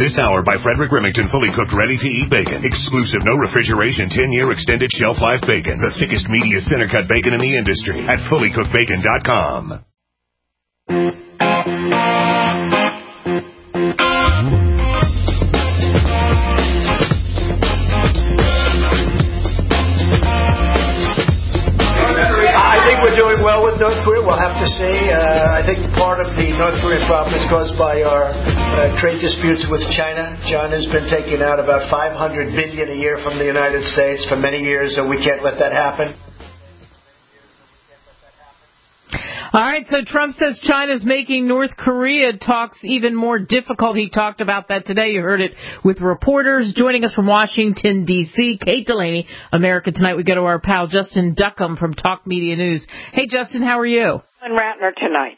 This hour by Frederick Remington, fully cooked, ready-to-eat bacon. Exclusive, no refrigeration, 10-year extended shelf life bacon. The thickest, meatiest center-cut bacon in the industry at fullycookedbacon.com. We're doing well with North Korea. We'll have to see. I think part of the North Korean problem is caused by our trade disputes with China. China's been taking out about $500 billion a year from the United States for many years, and we can't let that happen. All right, so Trump says China's making North Korea talks even more difficult. He talked about that today. You heard it with reporters. Joining us from Washington, D.C., Kate Delaney, America Tonight. We go to our pal Justin Duckham from Talk Media News. Hey, Justin, how are you? And Ratner tonight.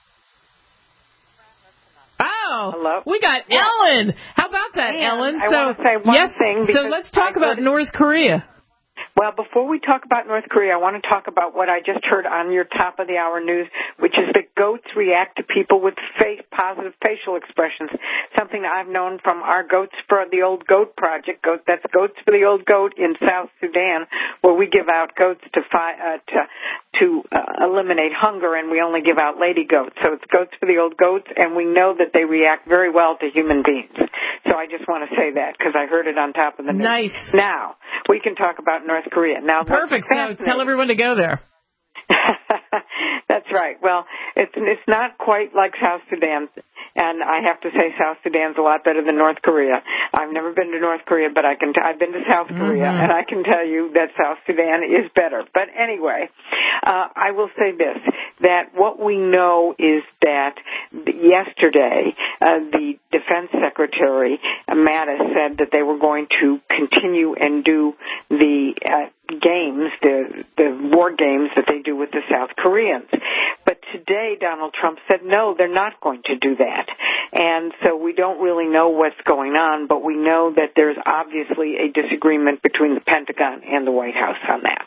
Oh, hello. We got Ellen. How about that, Ellen? I want to say one thing. So let's talk about North Korea. Well, before we talk about North Korea, I want to talk about what I just heard on your top of the hour news, which is that goats react to people with positive facial expressions, something that I've known from our Goats for the Old Goat Project. That's Goats for the Old Goat in South Sudan, where we give out goats to eliminate hunger, and we only give out lady goats. So it's Goats for the Old Goats, and we know that they react very well to human beings. So I just want to say that because I heard it on top of the news. Nice. Now, we can talk about North Korea. Now, perfect. So tell everyone to go there. That's right. Well, it's not quite like South Sudan, and I have to say South Sudan's a lot better than North Korea. I've never been to North Korea, but I've been to South Korea, and I can tell you that South Sudan is better. But anyway, I will say this, that what we know is that yesterday the Defense Secretary, Mattis, said that they were going to continue and do the games, the war games that they do with the South Koreans. But today Donald Trump said, no, they're not going to do that. And so we don't really know what's going on, but we know that there's obviously a disagreement between the Pentagon and the White House on that.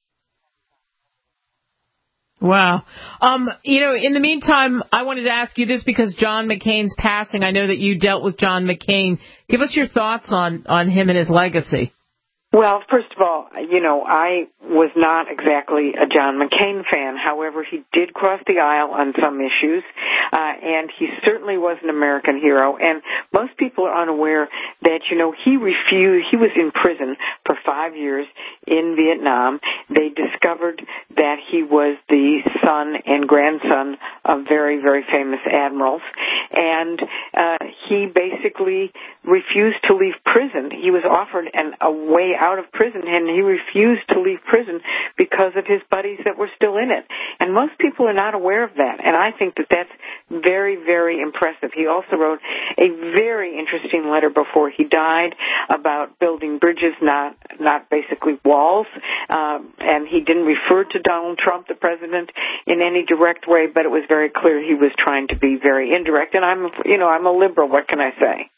Wow. In the meantime, I wanted to ask you this because John McCain's passing. I know that you dealt with John McCain. Give us your thoughts on him and his legacy. Well, first of all, I was not exactly a John McCain fan. However, he did cross the aisle on some issues, and he certainly was an American hero. And most people are unaware that, he was in prison for 5 years in Vietnam. They discovered that he was the son and grandson of very, very famous admirals. And he basically refused to leave prison. He was offered a way out of prison, and he refused to leave prison because of his buddies that were still in it. And most people are not aware of that, and I think that that's very, very impressive. He also wrote a very interesting letter before he died about building bridges, not basically walls, and he didn't refer to Donald Trump, the president, in any direct way, but it was very clear he was trying to be very indirect, and I'm a liberal. What can I say?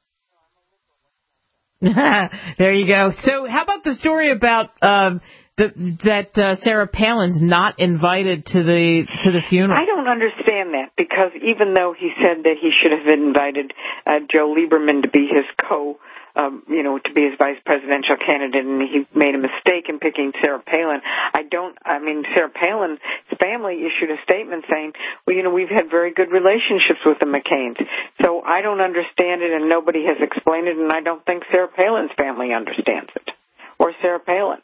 There you go. So how about the story about that Sarah Palin's not invited to the funeral? I don't understand that, because even though he said that he should have invited Joe Lieberman to be his to be his vice presidential candidate, and he made a mistake in picking Sarah Palin. Sarah Palin's family issued a statement saying, we've had very good relationships with the McCains. So I don't understand it, and nobody has explained it, and I don't think Sarah Palin's family understands it, or Sarah Palin.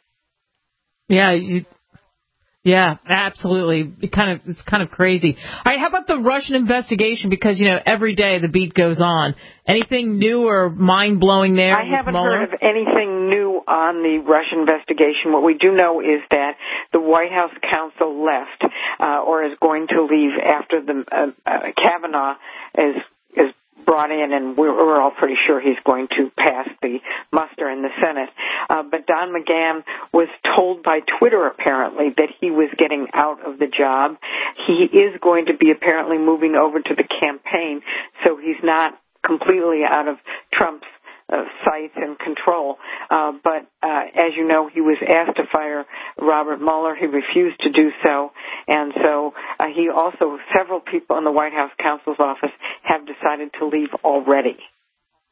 Yeah, absolutely. It's kind of crazy. All right, how about the Russian investigation? Because, every day the beat goes on. Anything new or mind-blowing there? I haven't heard of anything new on the Russian investigation. What we do know is that the White House counsel left, or is going to leave after the Kavanaugh is brought in, and we're all pretty sure he's going to pass the muster in the Senate. But Don McGahn was told by Twitter, apparently, that he was getting out of the job. He is going to be apparently moving over to the campaign, so he's not completely out of Trump's sights and control. But as you know, he was asked to fire Robert Mueller. He refused to do so. And so several people in the White House counsel's office have decided to leave already.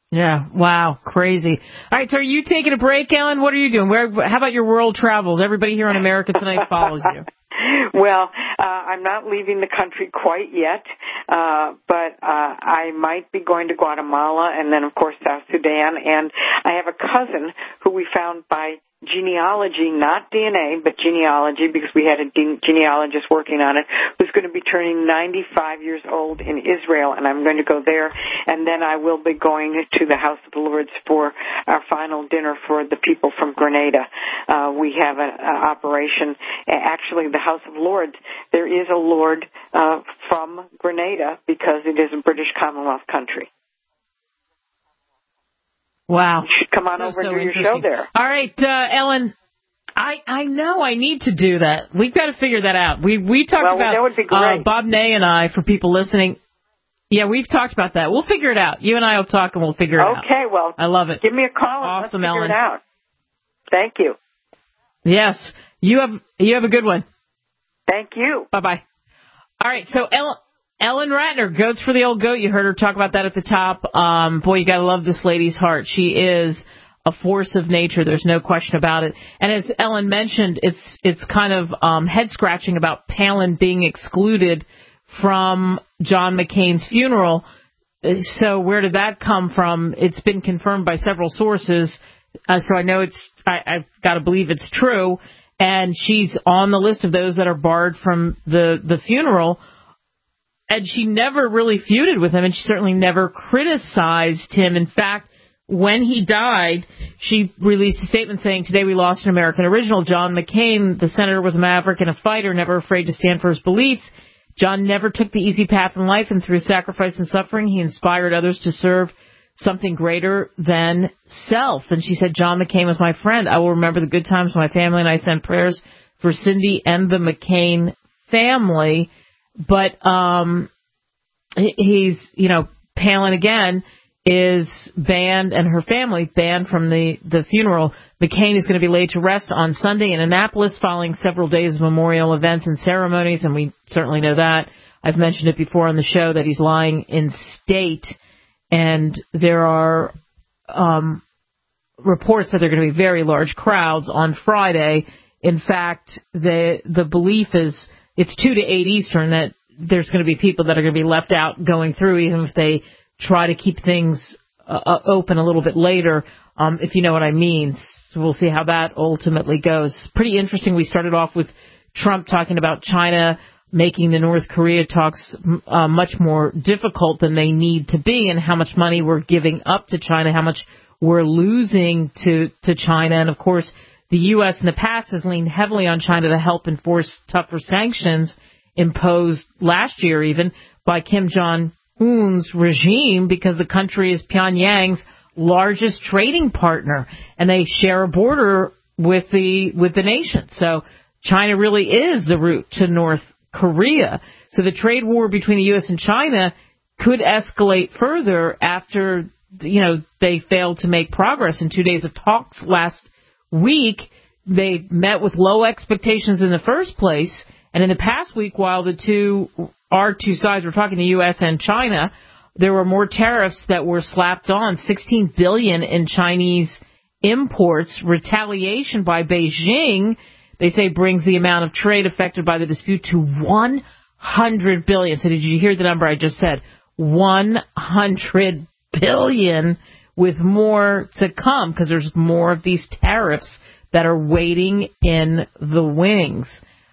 Yeah, wow, crazy. All right, so are you taking a break, Ellen? What are you doing? How about your world travels? Everybody here on America Tonight follows you. Well, I'm not leaving the country quite yet, but I might be going to Guatemala and then, of course, South Sudan. And I have a cousin who we found by genealogy, not DNA, but genealogy, because we had a genealogist working on it, who's going to be turning 95 years old in Israel, and I'm going to go there. And then I will be going to the House of Lords for our final dinner for the people from Grenada. We have an operation, actually the House of Lords. There is a Lord from Grenada because it is a British Commonwealth country. Wow. You should come on over and do your show there. All right, Ellen, I know I need to do that. We've got to figure that out. We talked about that would be great. Bob Ney and I, for people listening. Yeah, we've talked about that. We'll figure it out. You and I will talk and we'll figure it out. Okay, well, I love it. Give me a call and awesome, let's figure Ellen. it out. Thank you. Yes, you have a good one. Thank you. Bye-bye. All right, so Ellen Ratner, Goats for the Old Goat. You heard her talk about that at the top. Boy, you got to love this lady's heart. She is a force of nature. There's no question about it. And as Ellen mentioned, it's kind of head-scratching about Palin being excluded from John McCain's funeral. So where did that come from? It's been confirmed by several sources. So I know I've got to believe it's true. And she's on the list of those that are barred from the funeral. And she never really feuded with him, and she certainly never criticized him. In fact, when he died, she released a statement saying, "Today we lost an American original. John McCain, the senator, was a maverick and a fighter, never afraid to stand for his beliefs. John never took the easy path in life, and through sacrifice and suffering, he inspired others to serve something greater than self." And she said, "John McCain was my friend. I will remember the good times when my family and I sent prayers for Cindy and the McCain family." But he's, Palin again is banned, and her family banned from the funeral. McCain is going to be laid to rest on Sunday in Annapolis following several days of memorial events and ceremonies, and we certainly know that. I've mentioned it before on the show that he's lying in state, and there are reports that there are going to be very large crowds on Friday. In fact, the belief is it's 2 to 8 Eastern that there's going to be people that are going to be left out going through, even if they try to keep things open a little bit later, if you know what I mean. So we'll see how that ultimately goes. Pretty interesting. We started off with Trump talking about China making the North Korea talks much more difficult than they need to be, and how much money we're giving up to China, how much we're losing to China. And, of course, the U.S. in the past has leaned heavily on China to help enforce tougher sanctions imposed last year even by Kim Jong-un's regime, because the country is Pyongyang's largest trading partner, and they share a border with the nation. So China really is the route to North Korea. So the trade war between the U.S. and China could escalate further after, they failed to make progress in 2 days of talks last week. They met with low expectations in the first place, and in the past week, while our two sides were talking, the U.S. and China, there were more tariffs that were slapped on, $16 billion in Chinese imports. Retaliation by Beijing, they say, brings the amount of trade affected by the dispute to $100 billion. So did you hear the number I just said? $100 billion, with more to come, because there's more of these tariffs that are waiting in the wings.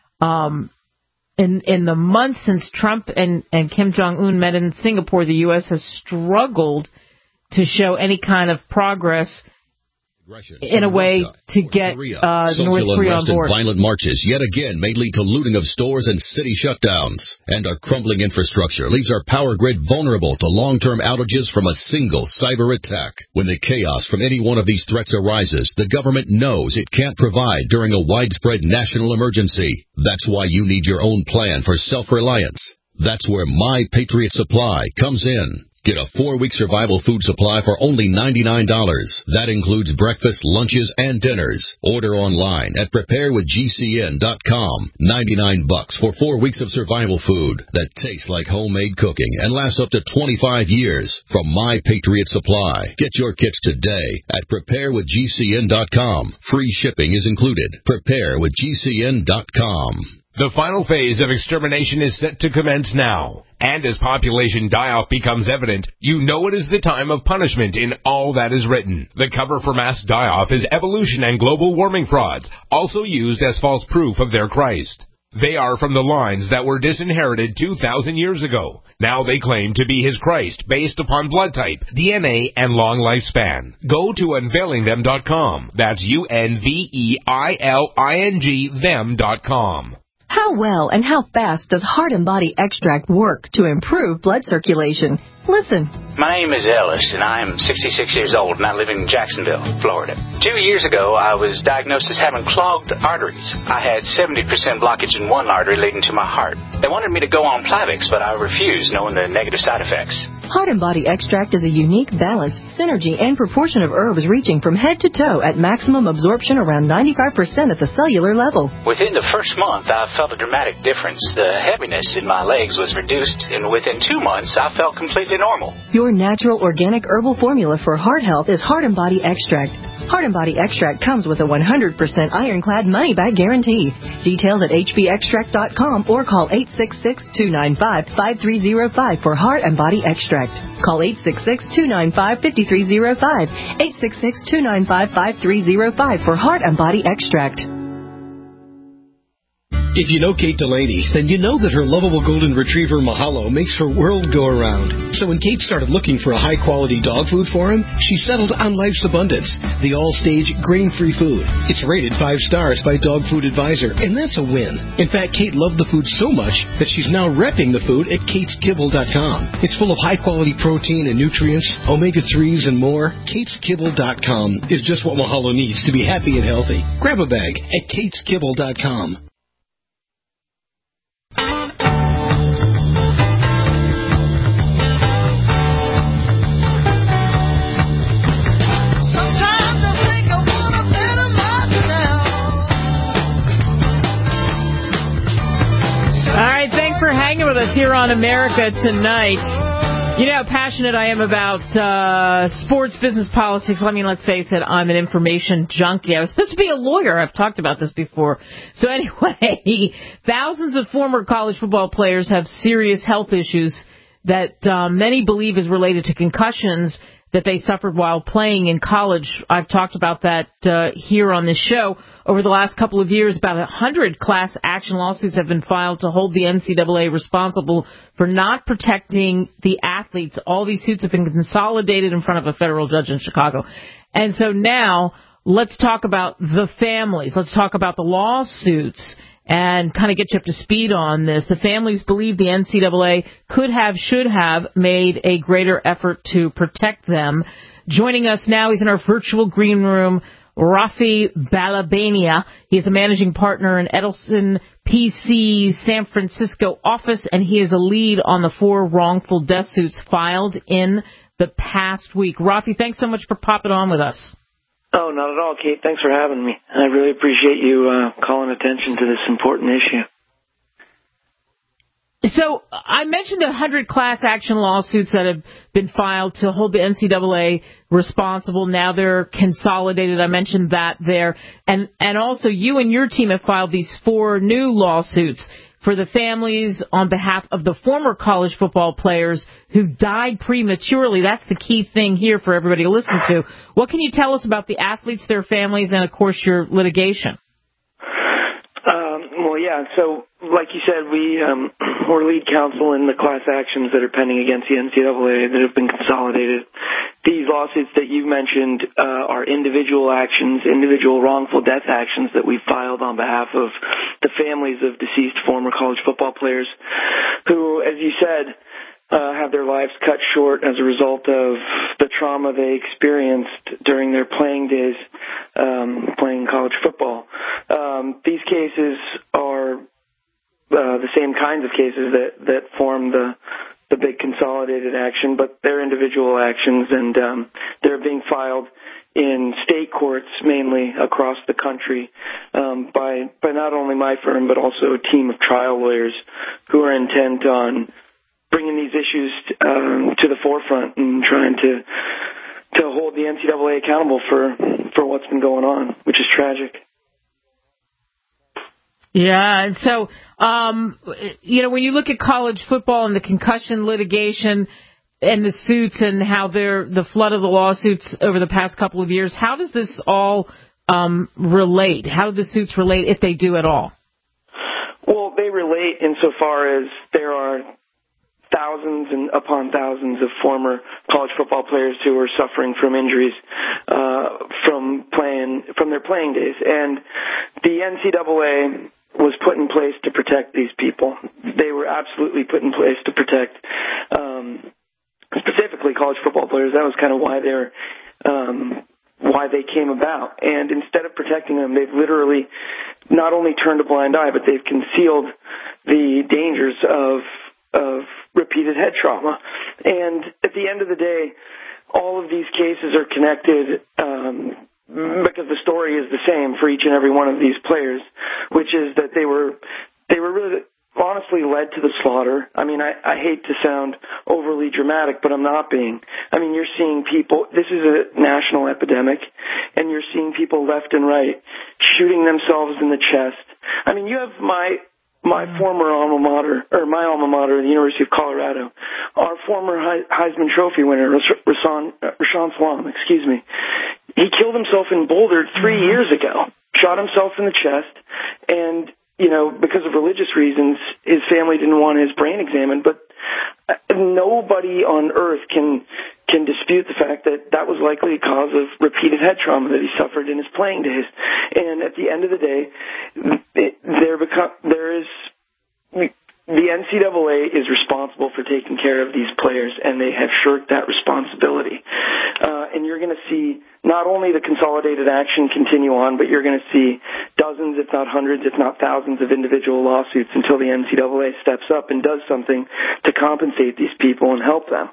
In the months since Trump and Kim Jong-un met in Singapore, the U.S. has struggled to show any kind of progress in a way to get North Korea on board. And violent marches yet again may lead to looting of stores and city shutdowns. And our crumbling infrastructure leaves our power grid vulnerable to long-term outages from a single cyber attack. When the chaos from any one of these threats arises, the government knows it can't provide during a widespread national emergency. That's why you need your own plan for self-reliance. That's where My Patriot Supply comes in. Get a 4-week survival food supply for only $99. That includes breakfast, lunches, and dinners. Order online at preparewithgcn.com. $99 for 4 weeks of survival food that tastes like homemade cooking and lasts up to 25 years from My Patriot Supply. Get your kits today at preparewithgcn.com. Free shipping is included. Preparewithgcn.com. The final phase of extermination is set to commence now. And as population die-off becomes evident, you know it is the time of punishment in all that is written. The cover for mass die-off is evolution and global warming frauds, also used as false proof of their Christ. They are from the lines that were disinherited 2,000 years ago. Now they claim to be his Christ based upon blood type, DNA, and long lifespan. Go to unveilingthem.com. That's UNVEILING them.com. How well and how fast does Heart and Body Extract work to improve blood circulation? Listen. My name is Ellis, and I am 66 years old, and I live in Jacksonville, Florida. 2 years ago, I was diagnosed as having clogged arteries. I had 70% blockage in one artery leading to my heart. They wanted me to go on Plavix, but I refused, knowing the negative side effects. Heart and Body Extract is a unique balance, synergy, and proportion of herbs reaching from head to toe at maximum absorption around 95% at the cellular level. Within the first month, I felt a dramatic difference. The heaviness in my legs was reduced, and within 2 months, I felt completely normal. Your natural organic herbal formula for heart health is Heart and Body Extract. Heart and Body Extract comes with a 100% ironclad money-back guarantee. Details at hbextract.com or call 866-295-5305 for Heart and Body Extract. Call 866-295-5305. 866-295-5305 for Heart and Body Extract. If you know Kate Delaney, then you know that her lovable golden retriever Mahalo makes her world go around. So when Kate started looking for a high-quality dog food for him, she settled on Life's Abundance, the all-stage grain-free food. It's rated 5 stars by Dog Food Advisor, and that's a win. In fact, Kate loved the food so much that she's now repping the food at kateskibble.com. It's full of high-quality protein and nutrients, omega-3s, and more. kateskibble.com is just what Mahalo needs to be happy and healthy. Grab a bag at kateskibble.com. For hanging with us here on America Tonight. You know how passionate I am about sports, business, politics. Let's face it, I'm an information junkie. I was supposed to be a lawyer. I've talked about this before. So anyway, thousands of former college football players have serious health issues that many believe is related to concussions that they suffered while playing in college. I've talked about that here on this show. Over the last couple of years, about 100 class action lawsuits have been filed to hold the NCAA responsible for not protecting the athletes. All these suits have been consolidated in front of a federal judge in Chicago. And so now, let's talk about the families. Let's talk about the lawsuits and kind of get you up to speed on this. The families believe the NCAA should have made a greater effort to protect them. Joining us now, he's in our virtual green room, Rafi Balabania. He's a managing partner in Edelson PC San Francisco office, and he is a lead on the 4 wrongful death suits filed in the past week. Rafi, thanks so much for popping on with us. Oh, not at all, Kate. Thanks for having me. I really appreciate you calling attention to this important issue. So I mentioned 100 class action lawsuits that have been filed to hold the NCAA responsible. Now they're consolidated. I mentioned that there. And also you and your team have filed these 4 new lawsuits for the families on behalf of the former college football players who died prematurely. That's the key thing here for everybody to listen to. What can you tell us about the athletes, their families, and, of course, your litigation? Well, yeah, so like you said, we're lead counsel in the class actions that are pending against the NCAA that have been consolidated. These lawsuits that you mentioned are individual actions, individual wrongful death actions that we filed on behalf of the families of deceased former college football players who, as you said, have their lives cut short as a result of the trauma they experienced during their playing days, playing college football. These cases are the same kinds of cases that form the the big consolidated action, but they're individual actions, and they're being filed in state courts mainly across the country by not only my firm but also a team of trial lawyers who are intent on bringing these issues to the forefront and trying to hold the NCAA accountable for what's been going on, which is tragic. Yeah, and so, when you look at college football and the concussion litigation and the suits and how the flood of the lawsuits over the past couple of years, how does this all relate? How do the suits relate, if they do at all? Well, they relate insofar as there are thousands and upon thousands of former college football players who are suffering from injuries from their playing days, and the NCAA was put in place to protect these people. They were absolutely put in place to protect specifically college football players. That was kind of why they came about. And instead of protecting them, they've literally not only turned a blind eye, but they've concealed the dangers of repeated head trauma. And at the end of the day, all of these cases are connected because the story is the same for each and every one of these players, which is that they were really honestly led to the slaughter. I mean, I hate to sound overly dramatic, but I'm not being. I mean, you're seeing people, this is a national epidemic, and you're seeing people left and right shooting themselves in the chest. I mean, you have my former alma mater, the University of Colorado, our former Heisman Trophy winner, Rashaan Salam, he killed himself in Boulder 3 years ago, shot himself in the chest, and, because of religious reasons, his family didn't want his brain examined, but nobody on earth can dispute the fact that was likely a cause of repeated head trauma that he suffered in his playing days. And at the end of the day, the NCAA is responsible for taking care of these players, and they have shirked that responsibility. And you're going to see not only the consolidated action continue on, but you're going to see dozens, if not hundreds, if not thousands of individual lawsuits until the NCAA steps up and does something to compensate these people and help them.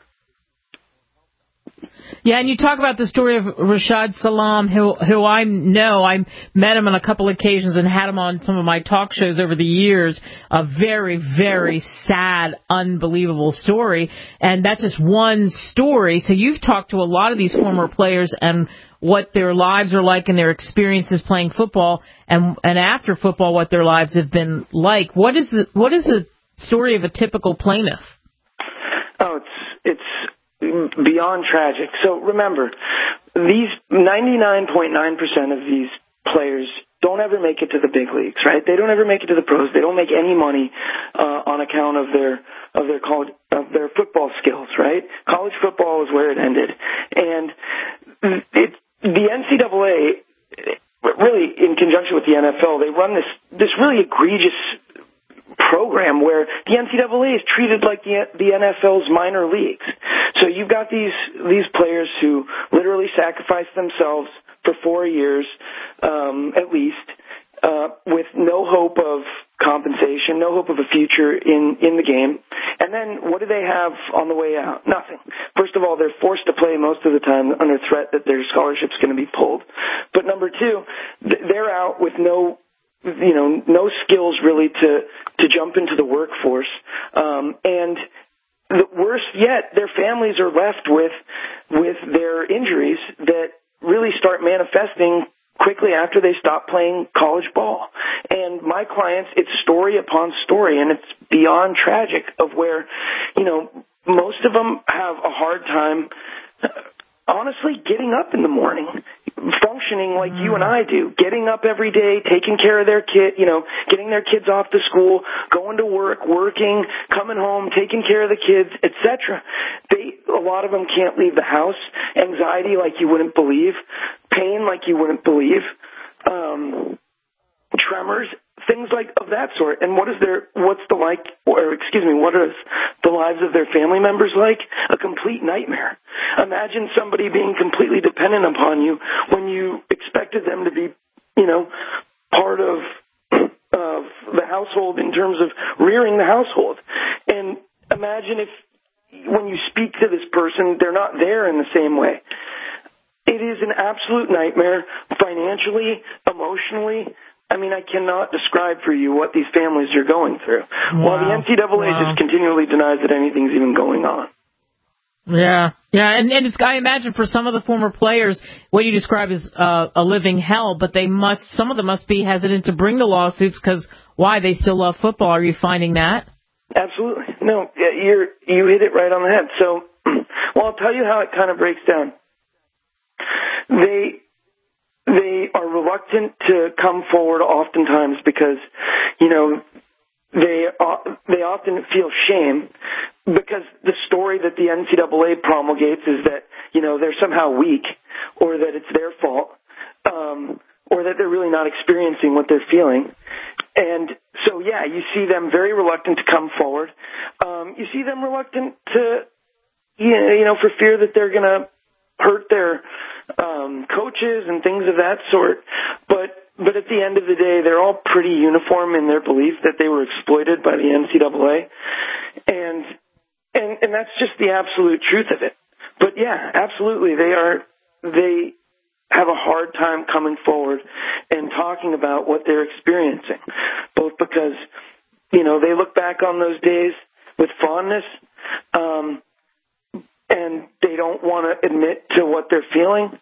Yeah, and you talk about the story of Rashaan Salam, who I know. I met him on a couple occasions and had him on some of my talk shows over the years. A very, very sad, unbelievable story. And that's just one story. So you've talked to a lot of these former players and what their lives are like and their experiences playing football, and after football, what their lives have been like. What is the story of a typical plaintiff? Oh, it's beyond tragic. So remember, these 99.9% of these players don't ever make it to the big leagues, right? They don't ever make it to the pros. They don't make any money on account of their football skills, right? College football is where it ended, and the NCAA, really in conjunction with the NFL, they run this really egregious program where the NCAA is treated like the NFL's minor leagues. So you've got these players who literally sacrifice themselves for 4 years, at least, with no hope of compensation, no hope of a future in the game. And then what do they have on the way out? Nothing. First of all, they're forced to play most of the time under threat that their scholarship's going to be pulled. But number two, they're out with no skills really to jump into the workforce. And worse yet, their families are left with their injuries that really start manifesting quickly after they stop playing college ball. And my clients, it's story upon story, and it's beyond tragic of where, most of them have a hard time, honestly, getting up in the morning, functioning like you and I do, getting up every day, taking care of their kid, getting their kids off to school, going to work, working, coming home, taking care of the kids, etc. A lot of them can't leave the house. Anxiety like you wouldn't believe, pain like you wouldn't believe, tremors, things like of that sort. And what are the lives of their family members like? A complete nightmare. Imagine somebody being completely dependent upon you when you expected them to be, part of the household in terms of rearing the household. And imagine if when you speak to this person, they're not there in the same way. It is an absolute nightmare financially, emotionally. I mean, I cannot describe for you what these families are going through. Wow. While the NCAA just continually denies that anything's even going on. Yeah, and it's, I imagine for some of the former players, what you describe is a living hell, but some of them must be hesitant to bring the lawsuits because why? They still love football. Are you finding that? Absolutely. No, you hit it right on the head. So, well, I'll tell you how it kind of breaks down. They are reluctant to come forward oftentimes because, they often feel shame because the story that the NCAA promulgates is that, they're somehow weak or that it's their fault, or that they're really not experiencing what they're feeling. And so, you see them very reluctant to come forward. You see them reluctant to, for fear that they're going to hurt their coaches and things of that sort. But at the end of the day, they're all pretty uniform in their belief that they were exploited by the NCAA. And that's just the absolute truth of it. But absolutely, they have a hard time coming forward and talking about what they're experiencing, both because, they look back on those days with fondness, and they don't want to admit to what they're feeling,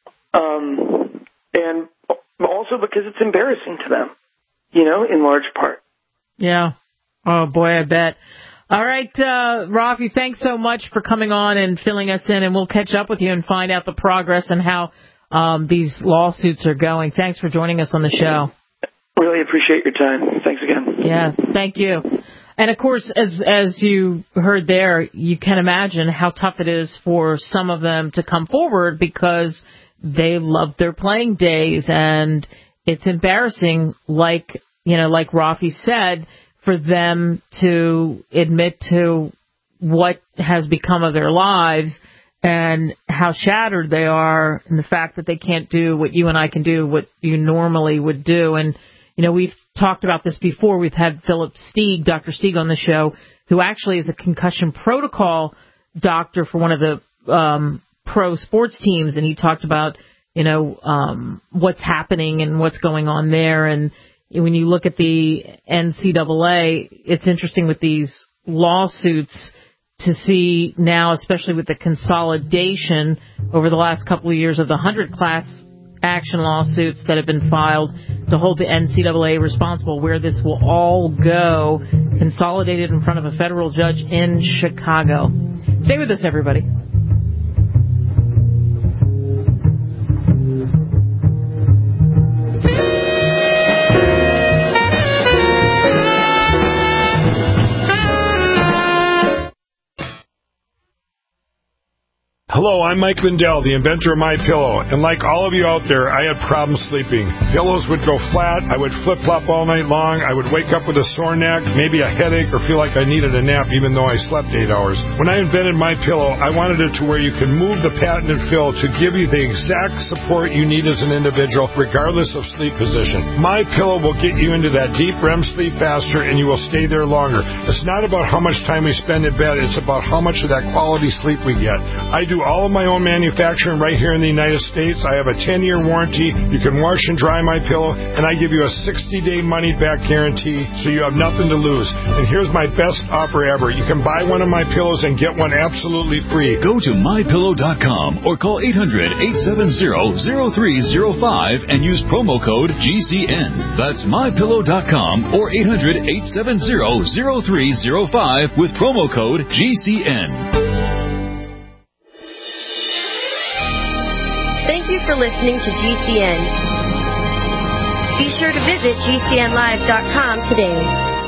and also because it's embarrassing to them, in large part. Yeah. Oh, boy, I bet. All right, Rafi, thanks so much for coming on and filling us in, and we'll catch up with you and find out the progress and how these lawsuits are going. Thanks for joining us on the show. Really appreciate your time. Thanks again. Yeah, thank you. And, of course, as you heard there, you can imagine how tough it is for some of them to come forward because they love their playing days, and it's embarrassing, like Rafi said, for them to admit to what has become of their lives and how shattered they are, and the fact that they can't do what you and I can do, what you normally would do. And, we've talked about this before. We've had Philip Stieg, Dr. Stieg, on the show, who actually is a concussion protocol doctor for one of the pro sports teams, and he talked about, what's happening and what's going on there. And when you look at the NCAA, it's interesting with these lawsuits to see now, especially with the consolidation over the last couple of years of the 100 class action lawsuits that have been filed to hold the NCAA responsible, where this will all go, consolidated in front of a federal judge in Chicago. Stay with us, everybody. Hello, I'm Mike Lindell, the inventor of MyPillow, and like all of you out there, I had problems sleeping. Pillows would go flat, I would flip-flop all night long, I would wake up with a sore neck, maybe a headache, or feel like I needed a nap even though I slept 8 hours. When I invented MyPillow, I wanted it to where you can move the patented fill to give you the exact support you need as an individual, regardless of sleep position. MyPillow will get you into that deep REM sleep faster, and you will stay there longer. It's not about how much time we spend in bed, it's about how much of that quality sleep we get. I do all of my own manufacturing right here in the United States. I have a 10-year warranty. You can wash and dry MyPillow, and I give you a 60-day money-back guarantee, so you have nothing to lose. And here's my best offer ever. You can buy one of my pillows and get one absolutely free. Go to MyPillow.com or call 800-870-0305 and use promo code GCN. That's MyPillow.com or 800-870-0305 with promo code GCN. Thank you for listening to GCN. Be sure to visit GCNlive.com today.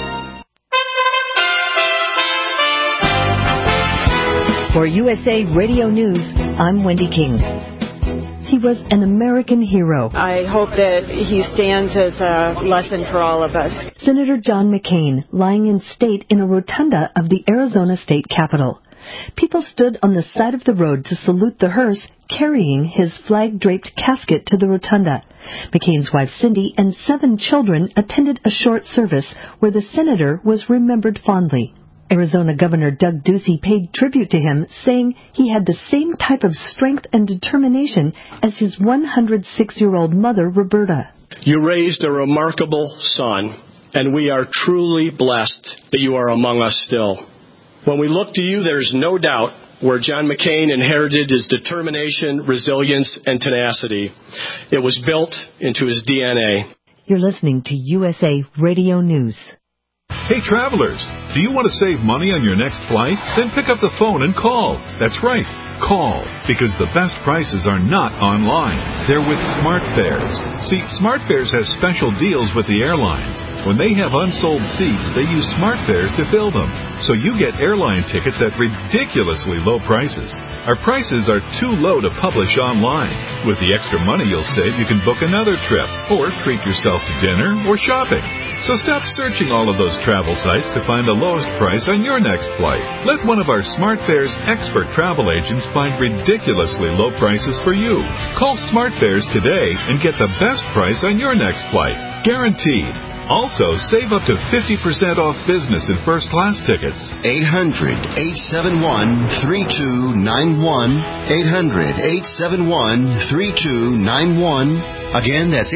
For USA Radio News, I'm Wendy King. He was an American hero. I hope that he stands as a lesson for all of us. Senator John McCain, lying in state in a rotunda of the Arizona State Capitol. People stood on the side of the road to salute the hearse carrying his flag-draped casket to the rotunda. McCain's wife Cindy and 7 children attended a short service where the senator was remembered fondly. Arizona Governor Doug Ducey paid tribute to him, saying he had the same type of strength and determination as his 106-year-old mother, Roberta. You raised a remarkable son, and we are truly blessed that you are among us still. When we look to you, there's no doubt where John McCain inherited his determination, resilience, and tenacity. It was built into his DNA. You're listening to USA Radio News. Hey, travelers, do you want to save money on your next flight? Then pick up the phone and call. That's right, call, because the best prices are not online. They're with SmartFares. See, SmartFares has special deals with the airlines. When they have unsold seats, they use SmartFares to fill them. So you get airline tickets at ridiculously low prices. Our prices are too low to publish online. With the extra money you'll save, you can book another trip, or treat yourself to dinner or shopping. So stop searching all of those travel sites to find the lowest price on your next flight. Let one of our SmartFares expert travel agents find ridiculously low prices for you. Call SmartFares today and get the best price on your next flight. Guaranteed. Also, save up to 50% off business and first-class tickets. 800-871-3291. 800-871-3291. Again, that's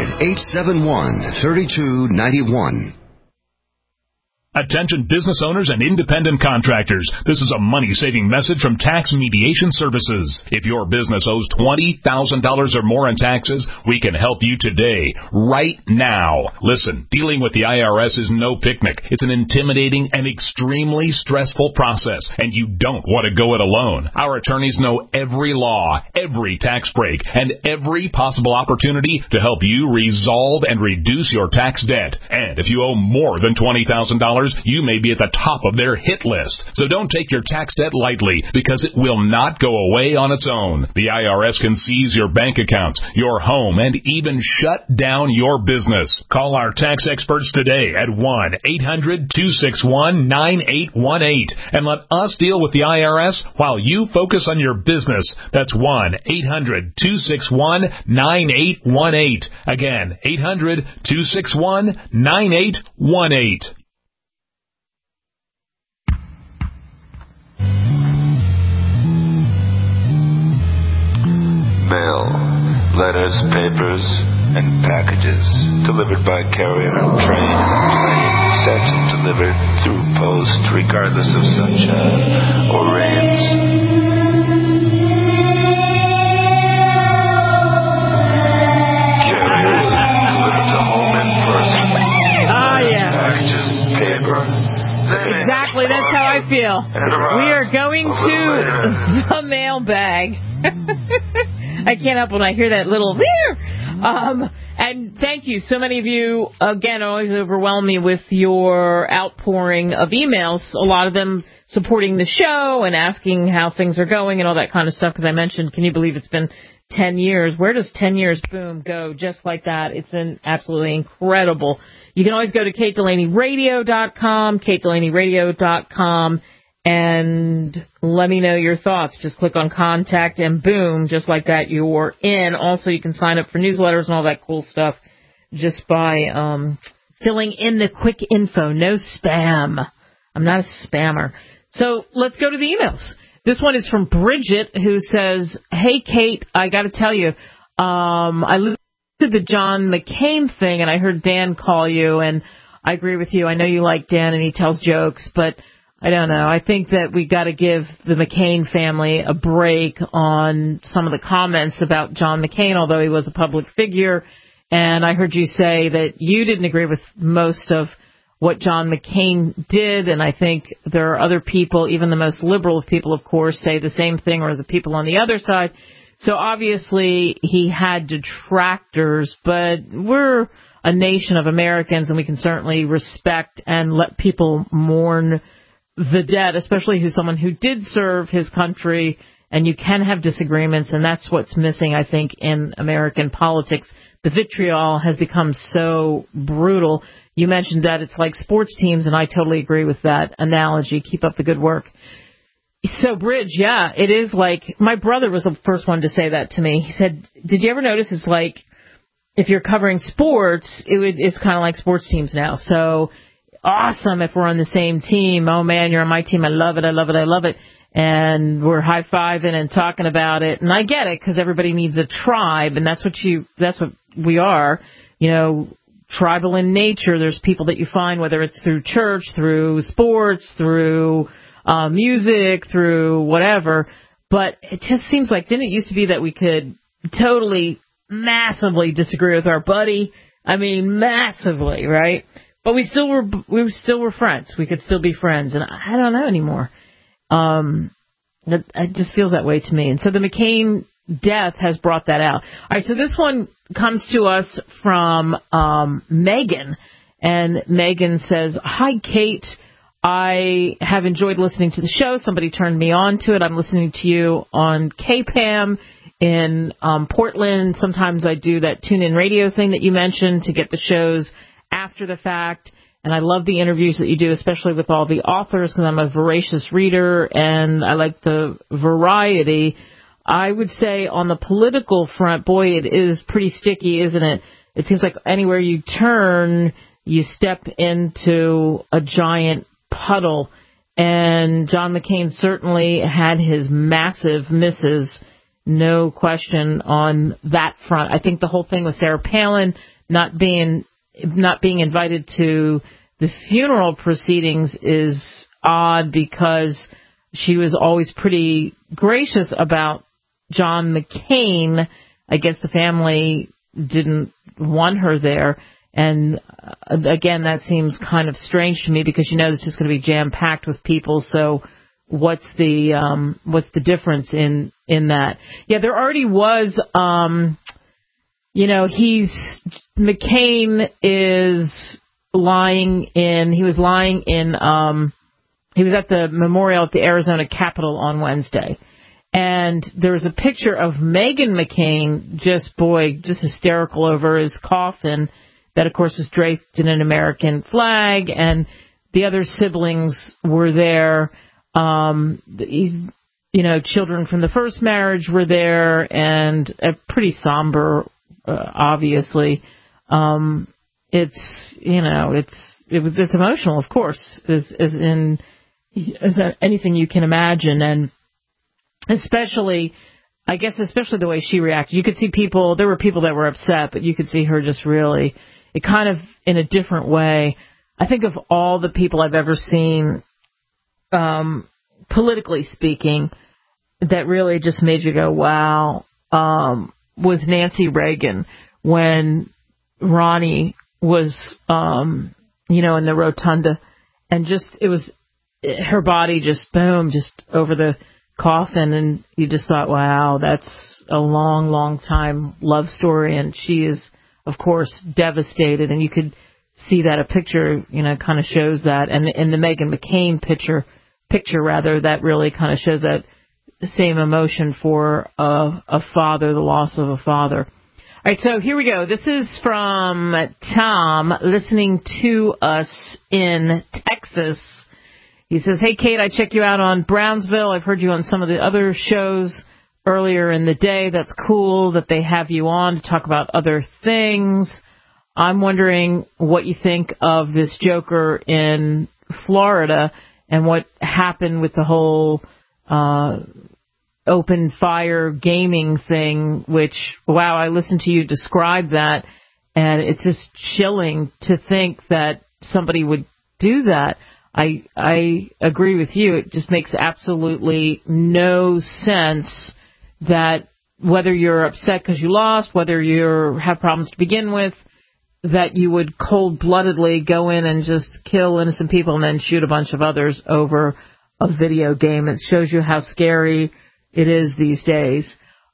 800-871-3291. Attention business owners and independent contractors. This is a money-saving message from Tax Mediation Services. If your business owes $20,000 or more in taxes, we can help you today, right now. Listen, dealing with the IRS is no picnic. It's an intimidating and extremely stressful process, and you don't want to go it alone. Our attorneys know every law, every tax break, and every possible opportunity to help you resolve and reduce your tax debt. And if you owe more than $20,000, you may be at the top of their hit list. So don't take your tax debt lightly, because it will not go away on its own. The IRS can seize your bank accounts, your home, and even shut down your business. Call our tax experts today at 1-800-261-9818 and let us deal with the IRS while you focus on your business. That's 1-800-261-9818. Again, 800-261-9818. Mail, letters, papers, and packages delivered by carrier, train, plane, sent and delivered through post, regardless of sunshine or rains. Carriers delivered to home in person. Oh, yeah. Packages, paper. Exactly, that's how I feel. We are going to the mailbag. I can't help when I hear that little and thank you. So many of you, again, always overwhelm me with your outpouring of emails, a lot of them supporting the show and asking how things are going and all that kind of stuff, because I mentioned, can you believe it's been 10 years? Where does 10 years, boom, go just like that? It's absolutely incredible. You can always go to KateDelaneyRadio.com, KateDelaneyRadio.com, and let me know your thoughts. Just click on contact and boom, just like that, you're in. Also, you can sign up for newsletters and all that cool stuff just by filling in the quick info. No spam. I'm not a spammer. So let's go to the emails. This one is from Bridget, who says, hey, Kate, I got to tell you, I listened to the John McCain thing, and I heard Dan call you, and I agree with you. I know you like Dan, and he tells jokes, but I don't know. I think that we got to give the McCain family a break on some of the comments about John McCain, although he was a public figure. And I heard you say that you didn't agree with most of what John McCain did, and I think there are other people, even the most liberal of people, of course, say the same thing, or the people on the other side. So obviously he had detractors, but we're a nation of Americans, and we can certainly respect and let people mourn the dead, especially someone who did serve his country, and you can have disagreements, and that's what's missing, I think, in American politics. The vitriol has become so brutal. You mentioned that it's like sports teams, and I totally agree with that analogy. Keep up the good work. So, Bridge, yeah, it is like, my brother was the first one to say that to me. He said, did you ever notice it's like, if you're covering sports, it's kind of like sports teams now. So awesome if we're on the same team. Oh, man, you're on my team. I love it. I love it. I love it. And we're high-fiving and talking about it. And I get it because everybody needs a tribe, and that's what we are, tribal in nature. There's people that you find, whether it's through church, through sports, through music, through whatever. But it just seems like, didn't it used to be that we could totally, massively disagree with our buddy? I mean, massively, right? But we still were friends. We could still be friends, and I don't know anymore. It just feels that way to me. And so the McCain death has brought that out. All right, so this one comes to us from Megan, and Megan says, "Hi, Kate. I have enjoyed listening to the show. Somebody turned me on to it. I'm listening to you on KPAM in Portland. Sometimes I do that tune-in radio thing that you mentioned to get the shows after the fact. And I love the interviews that you do, especially with all the authors, because I'm a voracious reader and I like the variety. I would say on the political front, boy, it is pretty sticky, isn't it? It seems like anywhere you turn, you step into a giant puddle. And John McCain certainly had his massive misses, no question on that front. I think the whole thing with Sarah Palin not being invited to the funeral proceedings is odd because she was always pretty gracious about John McCain. I guess the family didn't want her there. And again, that seems kind of strange to me because it's just going to be jam-packed with people. So what's the difference in that? Yeah, there already was, McCain is he was at the memorial at the Arizona Capitol on Wednesday. And there was a picture of Meghan McCain, just hysterical over his coffin that, of course, is draped in an American flag. And the other siblings were there. Children from the first marriage were there, and a pretty somber, obviously. It's emotional, of course, as anything you can imagine, and especially the way she reacted. You could see there were people that were upset, but you could see her just really, it kind of in a different way. I think of all the people I've ever seen, politically speaking, that really just made you go, wow, was Nancy Reagan when Ronnie was, in the rotunda, and it was her body just boom, just over the coffin, and you just thought, wow, that's a long, long time love story, and she is, of course, devastated, and you could see that a picture, kind of shows that, and in the Meghan McCain picture, that really kind of shows that same emotion for a father, the loss of a father. All right, so here we go. This is from Tom, listening to us in Texas. He says, "Hey, Kate, I check you out on Brownsville. I've heard you on some of the other shows earlier in the day. That's cool that they have you on to talk about other things. I'm wondering what you think of this joker in Florida and what happened with the whole open fire gaming thing, which, wow, I listened to you describe that, and it's just chilling to think that somebody would do that. I agree with you. It just makes absolutely no sense that whether you're upset because you lost, whether you have problems to begin with, that you would cold-bloodedly go in and just kill innocent people and then shoot a bunch of others over a video game. It shows you how scary it is these days.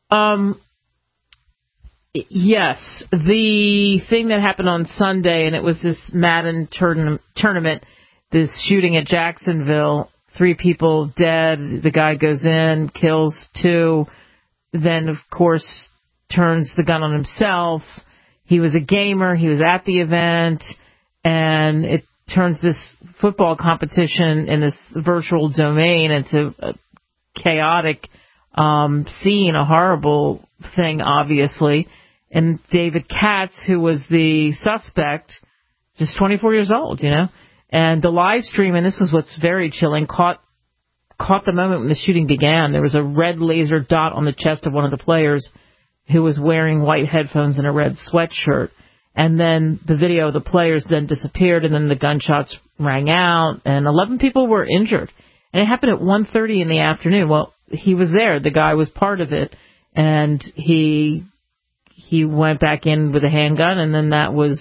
Yes, the thing that happened on Sunday, and it was this Madden tournament, this shooting at Jacksonville, 3 people dead. The guy goes in, kills 2, then, of course, turns the gun on himself. He was a gamer. He was at the event, and it turns this football competition in this virtual domain into a chaotic scene, a horrible thing, obviously. And David Katz, who was the suspect, just 24 years old, And the live stream, and this is what's very chilling, caught the moment when the shooting began. There was a red laser dot on the chest of one of the players who was wearing white headphones and a red sweatshirt. And then the video of the players then disappeared, and then the gunshots rang out, and 11 people were injured. And it happened at 1:30 in the afternoon. Well, he was there. The guy was part of it, and he went back in with a handgun, and then that was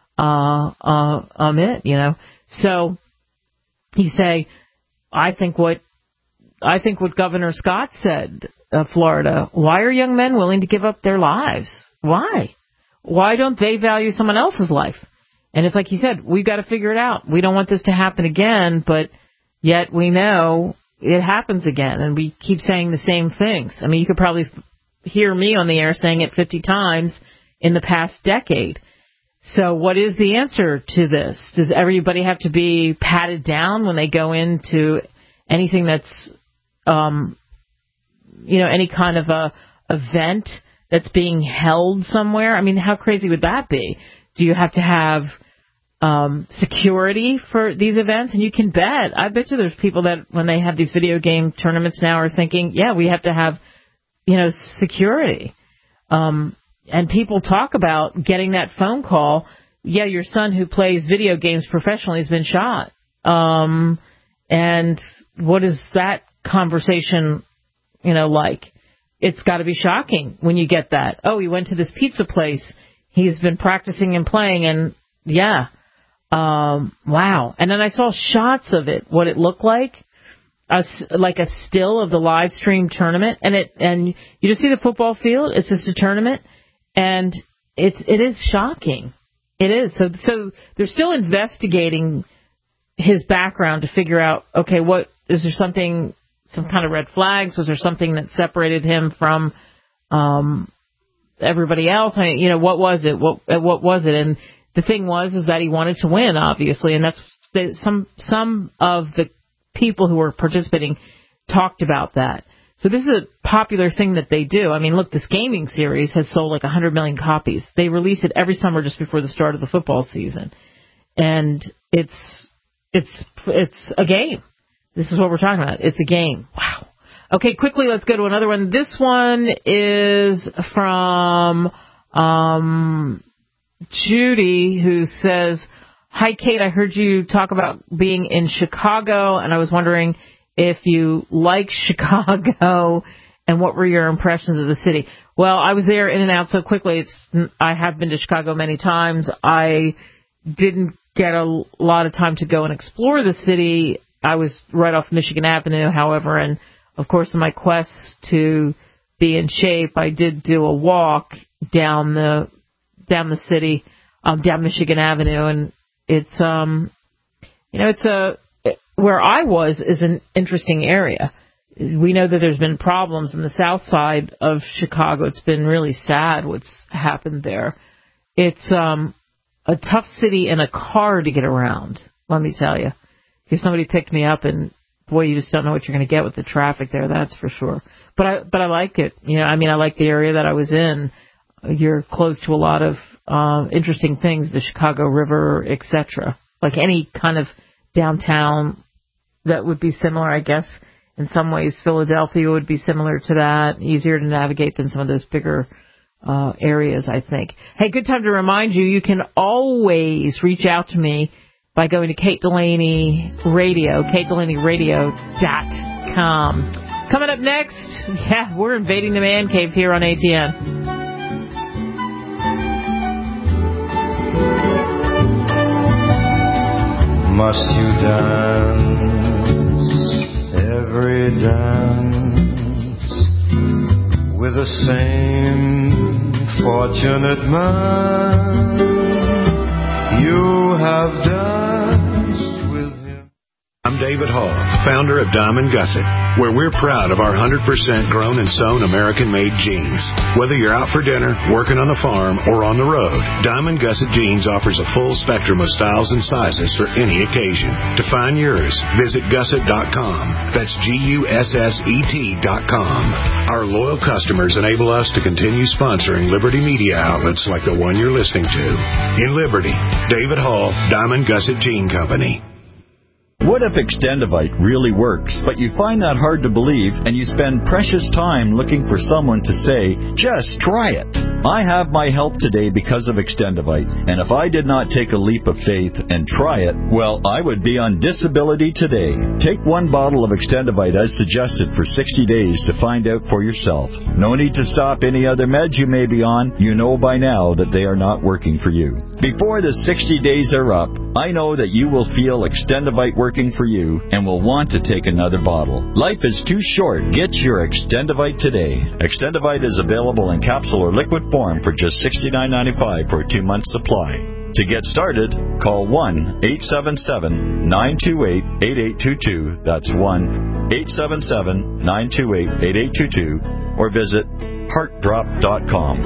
it, you know. So you say, I think what Governor Scott said of Florida, why are young men willing to give up their lives? Why? Why don't they value someone else's life? And it's like he said, we've got to figure it out. We don't want this to happen again, but yet we know it happens again, and we keep saying the same things. I mean, you could probably hear me on the air saying it 50 times in the past decade. So what is the answer to this? Does everybody have to be patted down when they go into anything that's, any kind of a event that's being held somewhere? I mean, how crazy would that be? Do you have to have security for these events? And you can bet, I bet you there's people that when they have these video game tournaments now are thinking, yeah, we have to have, security. And people talk about getting that phone call. Yeah, your son who plays video games professionally has been shot. And what is that conversation, like? It's got to be shocking when you get that. Oh, he went to this pizza place. He's been practicing and playing, and yeah. Wow. And then I saw shots of it, what it looked like. Like a still of the live stream tournament, and you just see the football field. It's just a tournament, and it is shocking. It is. So they're still investigating his background to figure out, okay, what is there something, some kind of red flags? Was there something that separated him from everybody else? What was it? What was it? And the thing is that he wanted to win, obviously, and that's some of the people who were participating talked about that. So this is a popular thing that they do. I mean, look, this gaming series has sold like 100 million copies. They release it every summer just before the start of the football season. And it's a game. This is what we're talking about. It's a game. Wow. Okay, quickly, let's go to another one. This one is from Judy, who says, hi, Kate, I heard you talk about being in Chicago, and I was wondering if you like Chicago and what were your impressions of the city. Well, I was there in and out so quickly. I have been to Chicago many times. I didn't get a lot of time to go and explore the city. I was right off Michigan Avenue, however, and of course in my quest to be in shape, I did do a walk down the city, down Michigan Avenue, and it's where I was is an interesting area. We know that there's been problems in the south side of Chicago. It's been really sad what's happened there. It's a tough city in a car to get around, let me tell you. Because somebody picked me up, and boy, you just don't know what you're going to get with the traffic there, that's for sure. But I like it. I like the area that I was in. You're close to a lot of interesting things, the Chicago River, etc. Like any kind of downtown that would be similar, I guess. In some ways, Philadelphia would be similar to that, easier to navigate than some of those bigger areas, I think. Hey, good time to remind you, you can always reach out to me by going to Kate Delaney Radio, KateDelaneyRadio.com. Coming up next, we're invading the man cave here on ATN. Must you dance every dance with the same fortunate man you have danced with him? I'm David Hall, founder of Diamond Gusset, where we're proud of our 100% grown and sewn American-made jeans. Whether you're out for dinner, working on the farm, or on the road, Diamond Gusset Jeans offers a full spectrum of styles and sizes for any occasion. To find yours, visit gusset.com. That's GUSSET.com. Our loyal customers enable us to continue sponsoring Liberty media outlets like the one you're listening to. In Liberty, David Hall, Diamond Gusset Jean Company. What if Extendivite really works, but you find that hard to believe and you spend precious time looking for someone to say, just try it? I have my help today because of Extendivite, and if I did not take a leap of faith and try it, well, I would be on disability today. Take one bottle of Extendivite as suggested for 60 days to find out for yourself. No need to stop any other meds you may be on. You know by now that they are not working for you. Before the 60 days are up, I know that you will feel Extendivite working for you and will want to take another bottle. Life is too short. Get your Extendivite today. Extendivite is available in capsule or liquid form for just $69.95 for a 2-month supply. To get started, call 1-877-928-8822. That's 1-877-928-8822. Or visit heartdrop.com.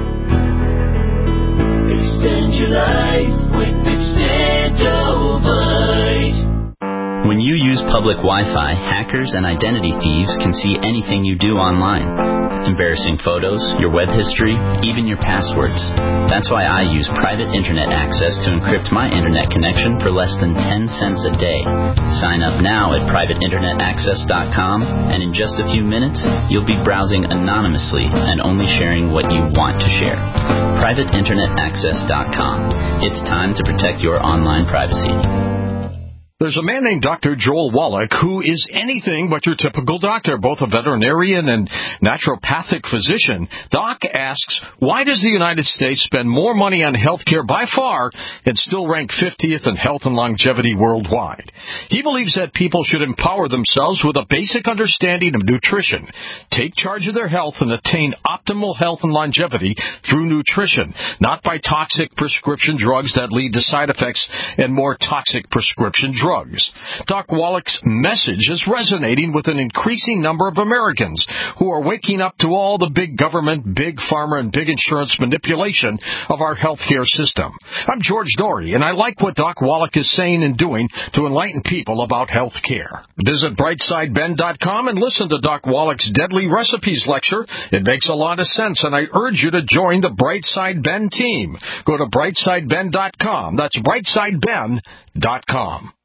Extend your life with Extendovite. When you use public Wi-Fi, hackers and identity thieves can see anything you do online. Embarrassing photos, your web history, even your passwords. That's why I use private internet access to encrypt my internet connection for less than 10 cents a day. Sign up now at privateinternetaccess.com, and in just a few minutes, you'll be browsing anonymously and only sharing what you want to share. privateinternetaccess.com. It's time to protect your online privacy. There's a man named Dr. Joel Wallach who is anything but your typical doctor, both a veterinarian and naturopathic physician. Doc asks, why does the United States spend more money on health care by far and still rank 50th in health and longevity worldwide? He believes that people should empower themselves with a basic understanding of nutrition, take charge of their health, and attain optimal health and longevity through nutrition, not by toxic prescription drugs that lead to side effects and more toxic prescription drugs. Doc Wallach's message is resonating with an increasing number of Americans who are waking up to all the big government, big pharma, and big insurance manipulation of our healthcare system. I'm George Dory, and I like what Doc Wallach is saying and doing to enlighten people about health care. Visit brightsideben.com and listen to Doc Wallach's Deadly Recipes lecture. It makes a lot of sense, and I urge you to join the Brightside Ben team. Go to brightsideben.com. That's brightsideben.com.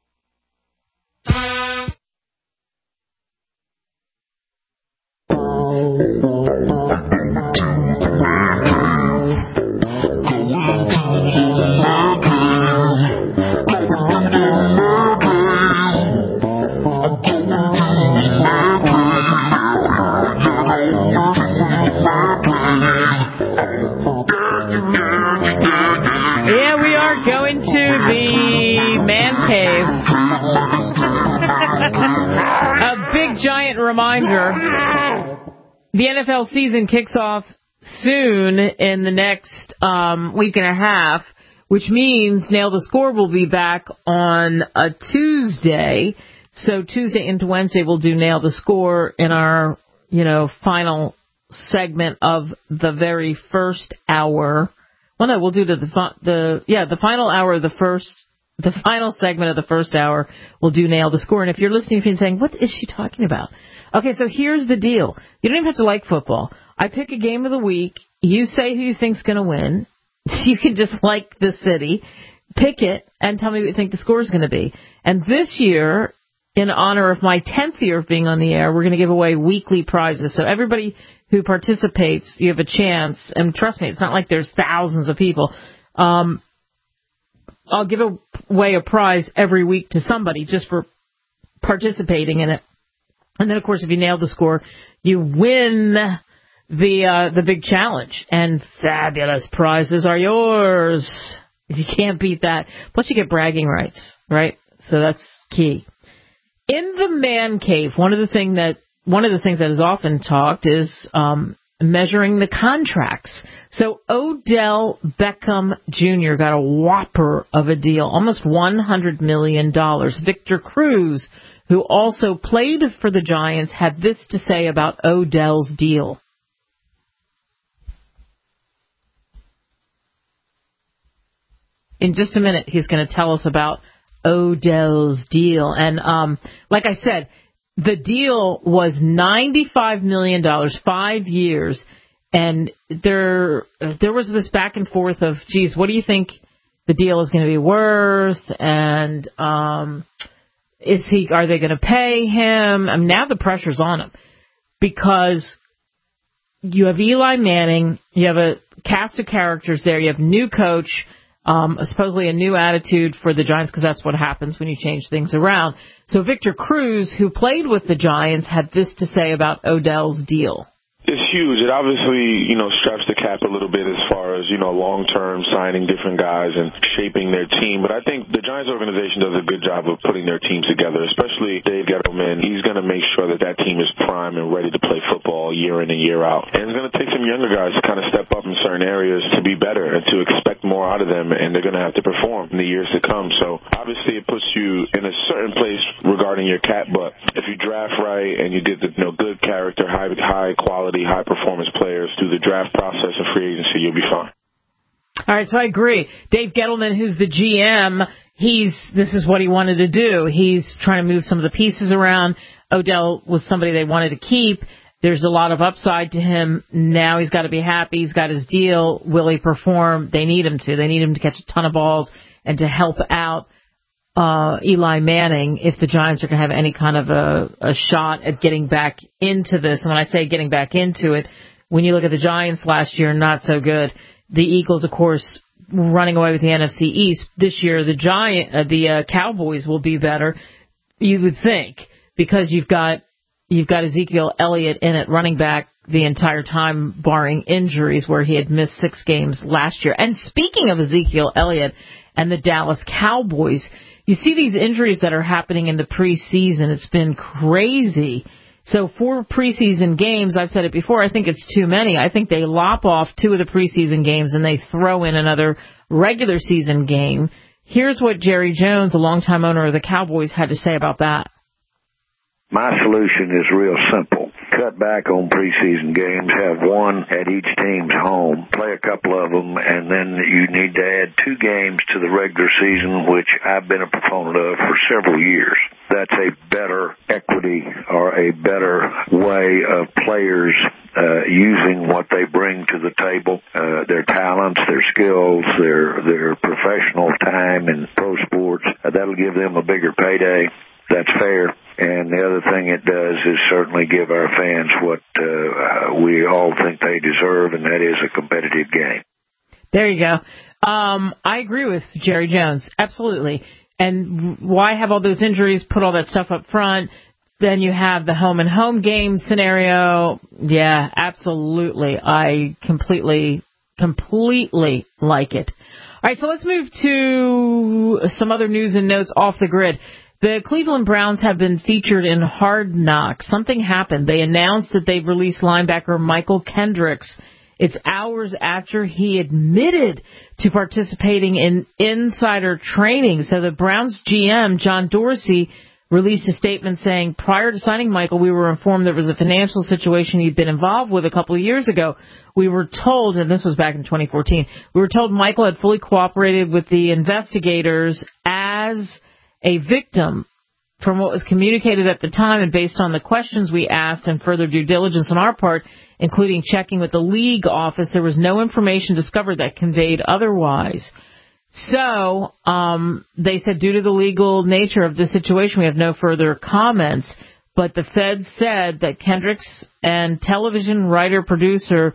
Yeah, we are going to the man cave. A big giant reminder. The NFL season kicks off soon in the next week and a half, which means Nail the Score will be back on a Tuesday. So Tuesday into Wednesday we'll do Nail the Score in our, final segment of the very first hour. Well, no, we'll do the final hour of the final segment of the first hour. We'll do Nail the Score. And if you're listening and saying, what is she talking about? Okay, so here's the deal. You don't even have to like football. I pick a game of the week. You say who you think's going to win. You can just like the city, pick it, and tell me what you think the score is going to be. And this year, in honor of my 10th year of being on the air, we're going to give away weekly prizes. So everybody who participates, you have a chance. And trust me, it's not like there's thousands of people. I'll give away a prize every week to somebody just for participating in it. And then, of course, if you nail the score, you win the big challenge. And fabulous prizes are yours. You can't beat that. Plus, you get bragging rights, right? So that's key. In the man cave, one of the things that is often talked is measuring the contracts. So Odell Beckham Jr. got a whopper of a deal, almost $100 million. Victor Cruz, who also played for the Giants, had this to say about Odell's deal. In just a minute, he's going to tell us about Odell's deal. And like I said, the deal was $95 million, 5 years, and there was this back and forth of, geez, what do you think the deal is going to be worth? And Are they going to pay him? I mean, now the pressure's on him because you have Eli Manning, you have a cast of characters there, you have new coach, supposedly a new attitude for the Giants because that's what happens when you change things around. So Victor Cruz, who played with the Giants, had this to say about Odell's deal. It's huge. It obviously, straps the cap a little bit as far as, long-term signing different guys and shaping their team. But I think the Giants organization does a good job of putting their team together, especially Dave Gettleman. He's going to make sure that team is prime and ready to play football year in and year out. And it's going to take some younger guys to kind of step up in certain areas to be better and to expect more out of them, and they're going to have to perform in the years to come. So obviously it puts you in a certain place regarding your cap, but if you draft right and you get the good character, high quality, high performance players through the draft process and free agency, you'll be fine. All right, so I agree. Dave Gettleman, who's the GM, this is what he wanted to do. He's trying to move some of the pieces around. Odell was somebody they wanted to keep. There's a lot of upside to him. Now he's got to be happy. He's got his deal. Will he perform? They need him to. They need him to catch a ton of balls and to help out Eli Manning if the Giants are going to have any kind of a shot at getting back into this. And when I say getting back into it, when you look at the Giants last year, not so good. The Eagles, of course, running away with the NFC East. This year, the Cowboys will be better, you would think, because you've got Ezekiel Elliott in at running back the entire time, barring injuries, where he had missed 6 games last year. And speaking of Ezekiel Elliott and the Dallas Cowboys, you see these injuries that are happening in the preseason. It's been crazy. So 4 preseason games, I've said it before, I think it's too many. I think they lop off 2 of the preseason games and they throw in another regular season game. Here's what Jerry Jones, a longtime owner of the Cowboys, had to say about that. My solution is real simple. Cut back on preseason games, have 1 at each team's home, play a couple of them, and then you need to add 2 games to the regular season, which I've been a proponent of for several years. That's a better equity or a better way of players using what they bring to the table, their talents, their skills, their professional time in pro sports. That'll give them a bigger payday. That's fair. And the other thing it does is certainly give our fans what we all think they deserve, and that is a competitive game. There you go. I agree with Jerry Jones. Absolutely. And why have all those injuries, put all that stuff up front? Then you have the home-and-home game scenario. Yeah, absolutely. I completely like it. All right, so let's move to some other news and notes off the grid. The Cleveland Browns have been featured in Hard Knocks. Something happened. They announced that they've released linebacker Michael Kendricks. It's hours after he admitted to participating in insider training. So the Browns GM, John Dorsey, released a statement saying, prior to signing Michael, we were informed there was a financial situation he'd been involved with a couple of years ago. We were told, and this was back in 2014, we were told Michael had fully cooperated with the investigators as a victim. From what was communicated at the time and based on the questions we asked and further due diligence on our part, including checking with the league office, there was no information discovered that conveyed otherwise. So they said due to the legal nature of the situation, we have no further comments. But the Fed said that Kendricks and television writer-producer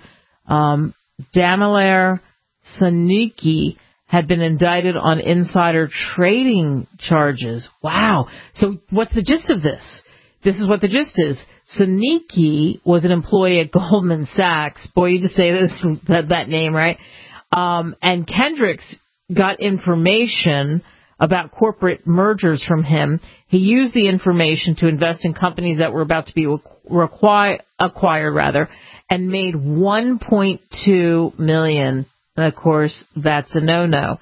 Damilar Sanuki had been indicted on insider trading charges. Wow. So what's the gist of this? This is what the gist is. Sanuki was an employee at Goldman Sachs. Boy, you just say this, that name, right? And Kendricks got information about corporate mergers from him. He used the information to invest in companies that were about to be acquired, and made $1.2 million. Of course, that's a no-no.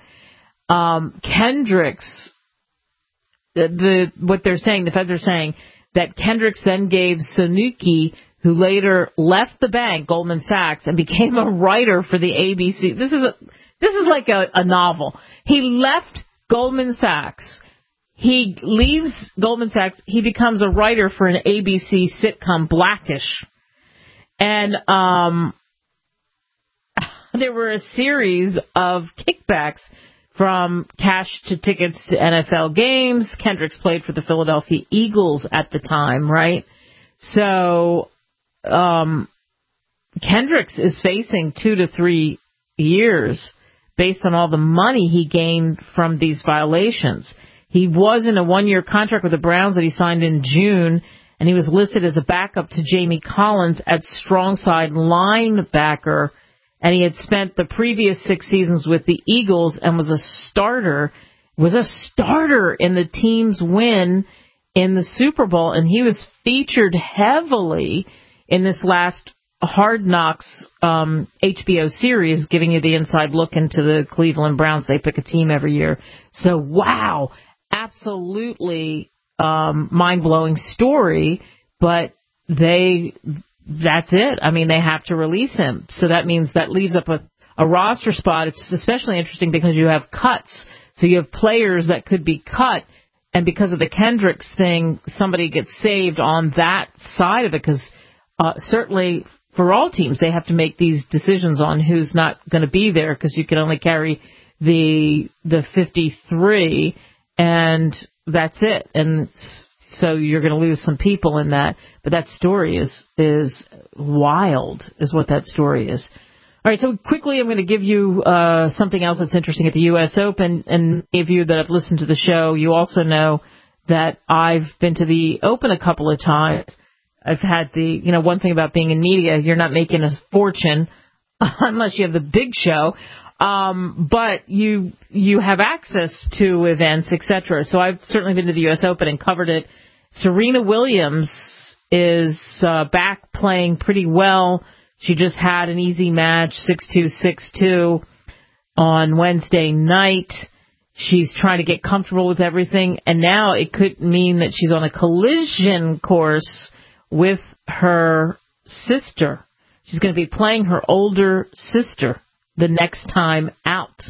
Kendricks, what they're saying, the feds are saying, that Kendricks then gave Sanuki, who later left the bank, Goldman Sachs, and became a writer for the ABC. This is like a novel. He left Goldman Sachs. He leaves Goldman Sachs. He becomes a writer for an ABC sitcom, Blackish. And there were a series of kickbacks from cash to tickets to NFL games. Kendricks played for the Philadelphia Eagles at the time, right? So Kendricks is facing 2 to 3 years based on all the money he gained from these violations. He was in a 1-year contract with the Browns that he signed in June, and he was listed as a backup to Jamie Collins at strong side linebacker, and he had spent the previous 6 seasons with the Eagles and was a starter in the team's win in the Super Bowl, and he was featured heavily in this last Hard Knocks HBO series, giving you the inside look into the Cleveland Browns. They pick a team every year. So, wow, absolutely mind-blowing story, but that's it. I mean, they have to release him. So that means that leaves up a roster spot. It's especially interesting because you have cuts. So you have players that could be cut, and because of the Kendricks thing, somebody gets saved on that side of it, because certainly for all teams, they have to make these decisions on who's not going to be there, because you can only carry the 53, and that's it. And so you're going to lose some people in that. But that story is wild, is what that story is. All right, so quickly I'm going to give you something else that's interesting at the U.S. Open. And many of you that have listened to the show, you also know that I've been to the Open a couple of times. I've had one thing about being in media, you're not making a fortune unless you have the big show. But you have access to events, etc. So I've certainly been to the U.S. Open and covered it. Serena Williams is back playing pretty well. She just had an easy match, 6-2, 6-2 on Wednesday night. She's trying to get comfortable with everything, and now it could mean that she's on a collision course with her sister. She's going to be playing her older sister the next time out.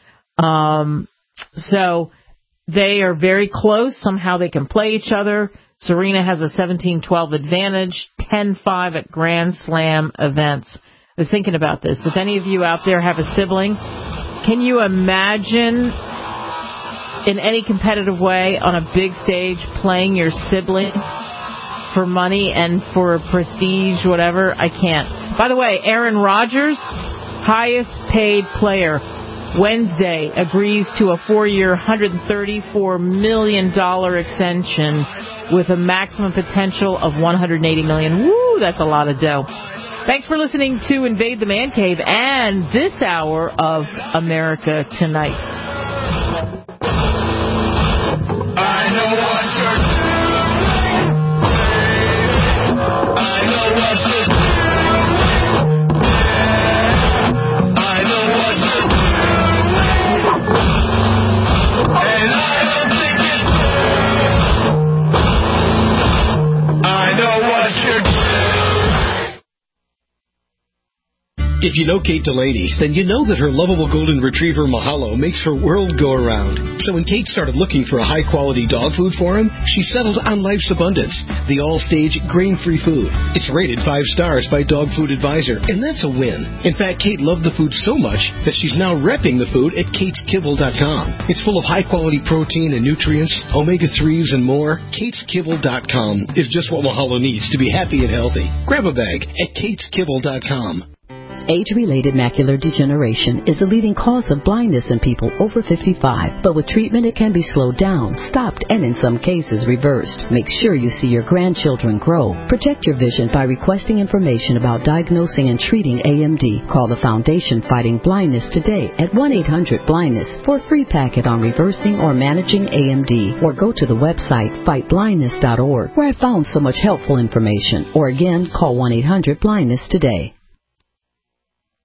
So they are very close. Somehow they can play each other. Serena has a 17-12 advantage, 10-5 at Grand Slam events. I was thinking about this. If any of you out there have a sibling, can you imagine in any competitive way on a big stage playing your sibling for money and for prestige, whatever? I can't. By the way, Aaron Rodgers, highest paid player, Wednesday agrees to a 4-year, $134 million extension with a maximum potential of $180 million. Woo, that's a lot of dough. Thanks for listening to Invade the Man Cave and this hour of America Tonight. I know what you're doing. I know what you're doing. I know what you're doing. And I don't think it's fair. I know what you're doing. If you know Kate Delaney, then you know that her lovable golden retriever Mahalo makes her world go around. So when Kate started looking for a high-quality dog food for him, she settled on Life's Abundance, the all-stage grain-free food. It's rated 5 stars by Dog Food Advisor, and that's a win. In fact, Kate loved the food so much that she's now repping the food at KatesKibble.com. It's full of high-quality protein and nutrients, omega-3s, and more. KatesKibble.com is just what Mahalo needs to be happy and healthy. Grab a bag at KatesKibble.com. Age-related macular degeneration is the leading cause of blindness in people over 55. But with treatment, it can be slowed down, stopped, and in some cases reversed. Make sure you see your grandchildren grow. Protect your vision by requesting information about diagnosing and treating AMD. Call the Foundation Fighting Blindness today at 1-800-BLINDNESS for a free packet on reversing or managing AMD. Or go to the website fightblindness.org, where I found so much helpful information. Or again, call 1-800-BLINDNESS today.